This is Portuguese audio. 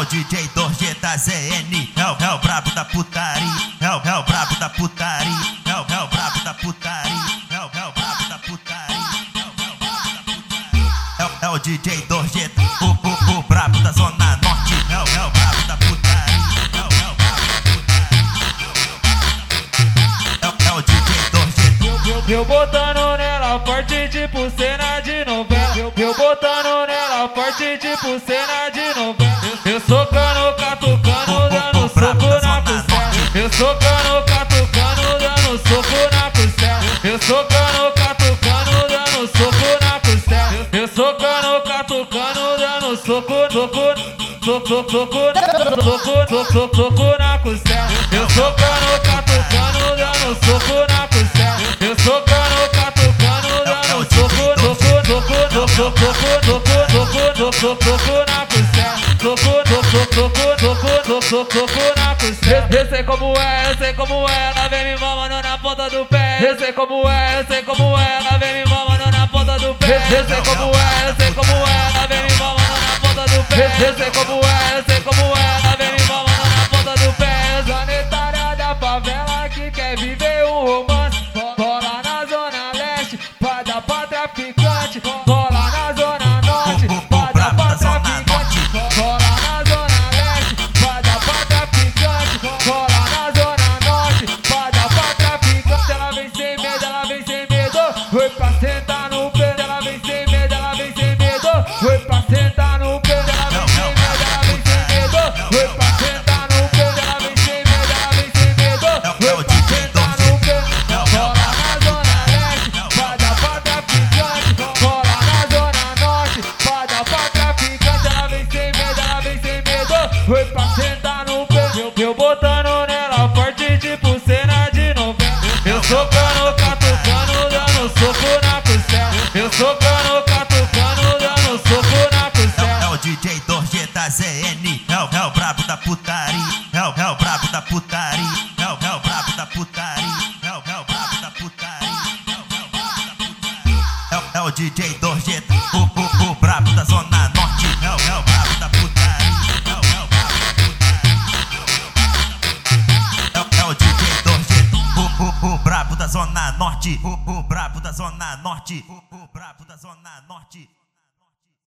o DJ 2G da ZN, é o brabo da putaria, é o brabo da putaria, é o brabo da putaria, é o brabo da putaria, é o DJ 2G, o brabo da Zona Norte, é o brabo da putaria, é o brabo da putaria, é o DJ 2G. Eu botando nela forte tipo cena de novela. Eu botando nela forte tipo cena de novela. Eu socando, catucando, dando soco na costela. Eu socando, catucando, dando soco na costela. Eu socando, catucando, dando soco na costela. Eu socando, catucando, dando soco na costela. Eu socando, catucando, dando soco na costela. Eu socando, catucando, dando soco na costela. Soco na costela. Eu sei como é, ela vem me mamando na ponta do pé. Eu sei como é, ela vem me mamando na ponta do pé. Eu sei como é, ela vem me mamando na ponta do pé. Eu sei como é, ela vem me mamando na ponta do pé. Zanetária da favela que quer viver um romance. Rola na zona leste, vai dar pra traficante. Rola na zona norte, vai dar pra traficante. Rola na zona leste, vai dar pra traficante. Rola na zona norte, vai dar pra traficante. Ela vem sem medo, ela vem sem medo. Foi pra sentar no pé, ela vem sem medo, ela vem sem medo. Foi pra sentar no pé, ela vem sem medo, ela vem sem medo. Foi pra sentar no pé, ela vem sem medo, ela vem sem medo. Foi pra sentar no pé. Rola na zona leste, vai dar pra traficante. Rola na zona norte, vai dar pra traficante. Ela vem sem medo, ela vem sem medo. Foi pra sentar no pé. Eu botando nela forte tipo cena de novela. Eu socando, catucando, dando soco na costela. Eu socando, catucando, dando soco na costela. É o DJ 2G da ZN, é o brabo da putaria, é o brabo da putaria, é o brabo da putaria, é o brabo da putaria, é o DJ 2G, o brabo da Zona Norte, é o brabo da putaria, é o brabo da putaria, é o DJ 2G, o brabo da Zona Norte, o brabo da Zona Norte, o brabo da Zona Norte.